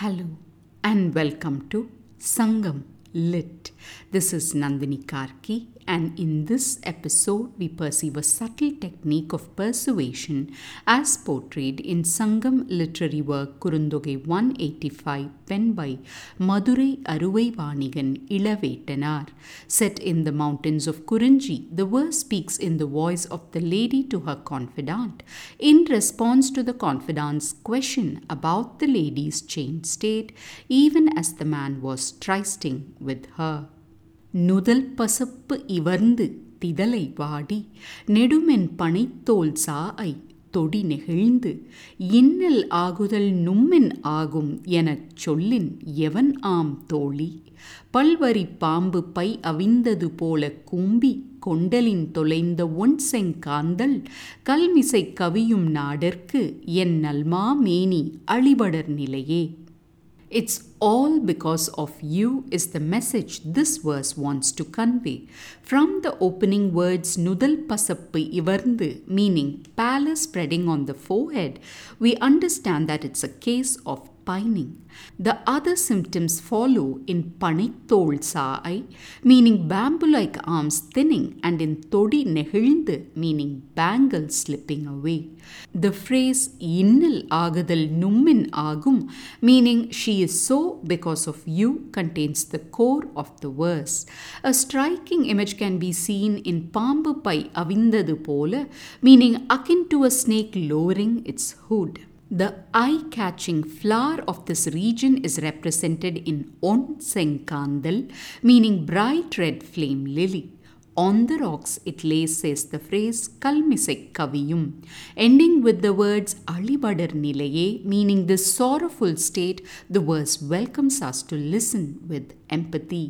Hello and welcome to Sangam Lit. This is Nandini Karki, and in this episode we perceive a subtle technique of persuasion as portrayed in Sangam literary work Kurundogai 185, penned by Madurai Aruvai Vanigan Ilavettanar. Set in the mountains of Kurinji, the verse speaks in the voice of the lady to her confidant in response to the confidant's question about the lady's changed state, even as the man was trysting with her. நுதல் பசப்பு இவர்ந்து திதலை வாடி நெடுமென் பனைத்தோல் சாஐ தொடி நெகிழ்ந்து இன்னல் ஆகுதல் நும்மென் ஆகும் எனச் சொல்லின் எவன் ஆம் தோழி பல்வரி பாம்பு பை அவிந்தது போல கூம்பி கொண்டலின் தொலைந்த ஒன் செங்காந்தல் கல்மிசை கவியும் நாடற்கு என் நல்மா மேனி அழிபடர் நிலையே. It's all because of you is the message this verse wants to convey. From the opening words Nudal Pasappu Ivarndu, meaning pallor spreading on the forehead, we understand that it's a case of pining. The other symptoms follow in Panithol Saai, meaning bamboo-like arms thinning, and in Todi Nehilndu, meaning bangles slipping away. The phrase Innal Agadal Nummin Agum, meaning she is so because of you, contains the core of the verse. A striking image can be seen in Pambu Pai Avindadu Pola, meaning akin to a snake lowering its hood. The eye-catching flower of this region is represented in On Senkandal, meaning bright red flame lily. On the rocks it lays, says the phrase Kalmisek Kaviyum, ending with the words Alibadar Nilaye, meaning this sorrowful state. The verse welcomes us to listen with empathy.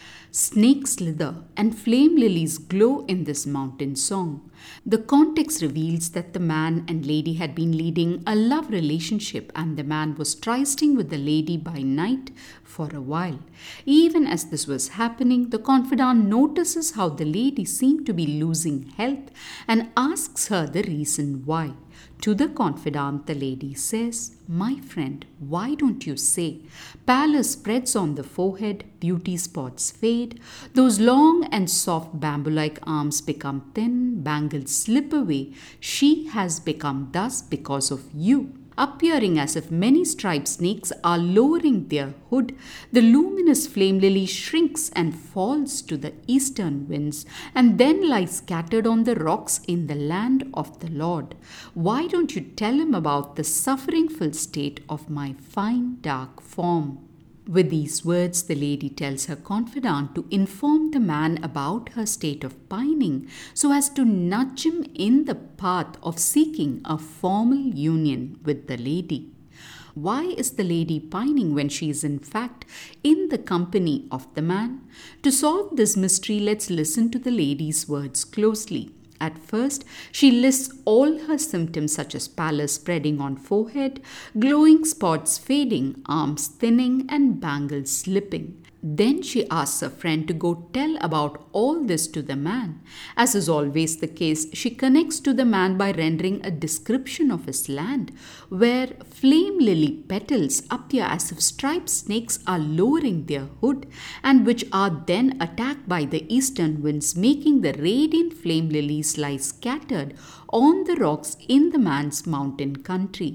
Snakes slither and flame lilies glow in this mountain song. The context reveals that the man and lady had been leading a love relationship, and the man was trysting with the lady by night for a while. Even as this was happening, the confidant notices how the lady seemed to be losing health and asks her the reason why. To the confidant, the lady says, "My friend, why don't you say? Pallor spreads on the forehead, beauty spots fade, those long and soft bamboo-like arms become thin, bangles slip away. She has become thus because of you." Appearing as if many striped snakes are lowering their hood, the luminous flame lily shrinks and falls to the eastern winds, and then lies scattered on the rocks in the land of the Lord. Why don't you tell him about the sufferingful state of my fine dark form? With these words, the lady tells her confidant to inform the man about her state of pining so as to nudge him in the path of seeking a formal union with the lady. Why is the lady pining when she is in fact in the company of the man? To solve this mystery, let's listen to the lady's words closely. At first, she lists all her symptoms such as pallor spreading on forehead, glowing spots fading, arms thinning, and bangles slipping. Then she asks her friend to go tell about all this to the man. As is always the case, she connects to the man by rendering a description of his land, where flame lily petals appear as if striped snakes are lowering their hood, and which are then attacked by the eastern winds, making the radiant flame lilies lie scattered on the rocks in the man's mountain country.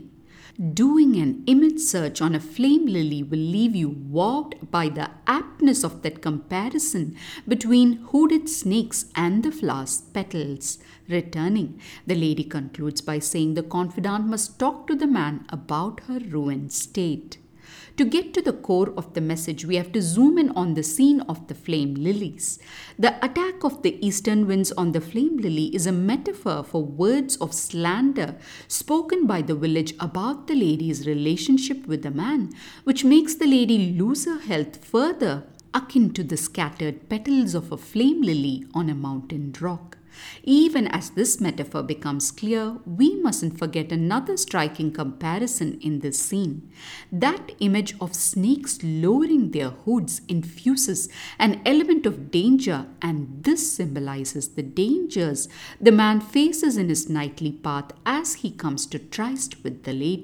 Doing an image search on a flame lily will leave you wowed by the aptness of that comparison between hooded snakes and the flower's petals. Returning, the lady concludes by saying the confidant must talk to the man about her ruined state. To get to the core of the message, we have to zoom in on the scene of the flame lilies. The attack of the eastern winds on the flame lily is a metaphor for words of slander spoken by the village about the lady's relationship with the man, which makes the lady lose her health further, akin to the scattered petals of a flame lily on a mountain rock. Even as this metaphor becomes clear, we mustn't forget another striking comparison in this scene. That image of snakes lowering their hoods infuses an element of danger, and this symbolizes the dangers the man faces in his nightly path as he comes to tryst with the lady.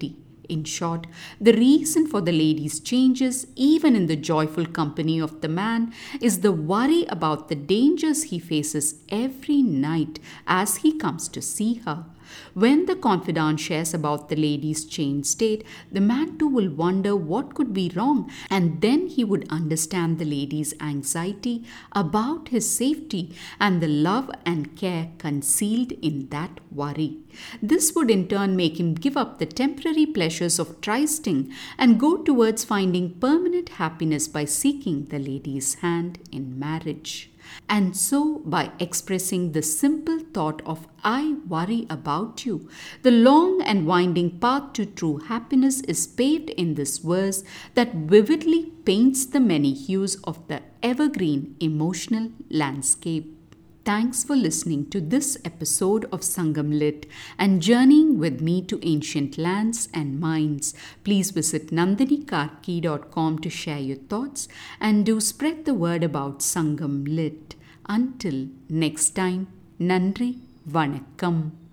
In short, the reason for the lady's changes, even in the joyful company of the man, is the worry about the dangers he faces every night as he comes to see her. When the confidant shares about the lady's changed state, the man too will wonder what could be wrong, and then he would understand the lady's anxiety about his safety and the love and care concealed in that worry. This would in turn make him give up the temporary pleasures of trysting and go towards finding permanent happiness by seeking the lady's hand in marriage. And so, by expressing the simple thought of I worry about you, the long and winding path to true happiness is paved in this verse that vividly paints the many hues of the evergreen emotional landscape. Thanks for listening to this episode of Sangam Lit and journeying with me to ancient lands and minds. Please visit nandinikarki.com to share your thoughts and do spread the word about Sangam Lit. Until next time, Nandri Vanakkam.